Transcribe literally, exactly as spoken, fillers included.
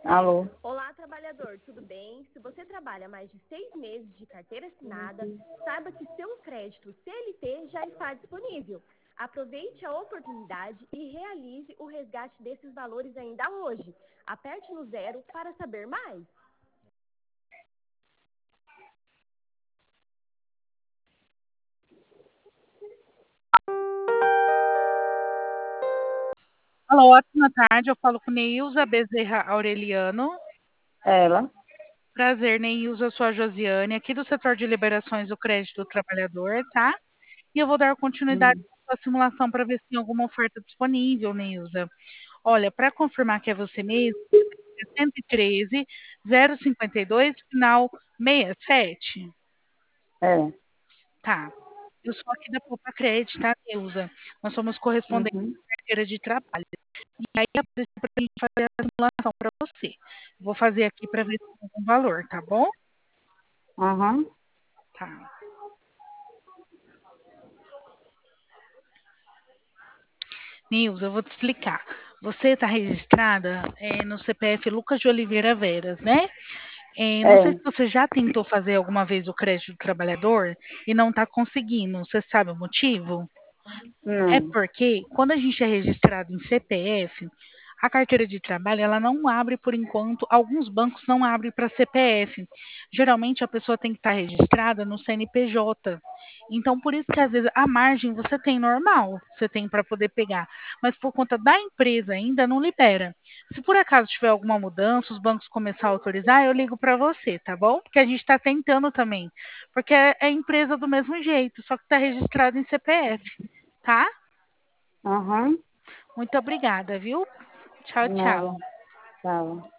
Alô? Olá, trabalhador, tudo bem? Se você trabalha mais de seis meses de carteira assinada, saiba que seu crédito C L T já está disponível. Aproveite a oportunidade e realize o resgate desses valores ainda hoje. Aperte no zero para saber mais. Alô, ótima tarde. Eu falo com Neilza Bezerra Aureliano. Ela? Prazer, Neilza, eu sou a Josiane, aqui do setor de liberações do crédito do trabalhador, tá? E eu vou dar continuidade Hum. à simulação para ver se tem alguma oferta disponível, Neilza. Olha, para confirmar que é você mesmo, é cento e treze, zero cinquenta e dois, final sessenta e sete. É. Tá. Eu sou aqui da Poupa Crédito, tá, Neuza? Nós somos correspondentes Uhum. da carteira de trabalho. E aí apareceu para a gente fazer a simulação para você. Vou fazer aqui para ver se tem algum valor, tá bom? Uhum. Tá. Nilza, eu vou te explicar. Você está registrada é, no C P F Lucas de Oliveira Veras, né? É, não sei É. se você já tentou fazer alguma vez o crédito do trabalhador e não está conseguindo. Você sabe o motivo? É Não. porque quando a gente é registrado em C P F, a carteira de trabalho ela não abre por enquanto, alguns bancos não abrem para C P F. Geralmente a pessoa tem que estar registrada no C N P J. Então por isso que às vezes a margem você tem normal, você tem para poder pegar, mas por conta da empresa ainda não libera. Se por acaso tiver alguma mudança, os bancos começar a autorizar, eu ligo para você, tá bom? Porque a gente está tentando também, porque é, é empresa do mesmo jeito, só que está registrado em C P F. Tá? Uhum. Muito obrigada, viu? Tchau, Nada. tchau. Tchau.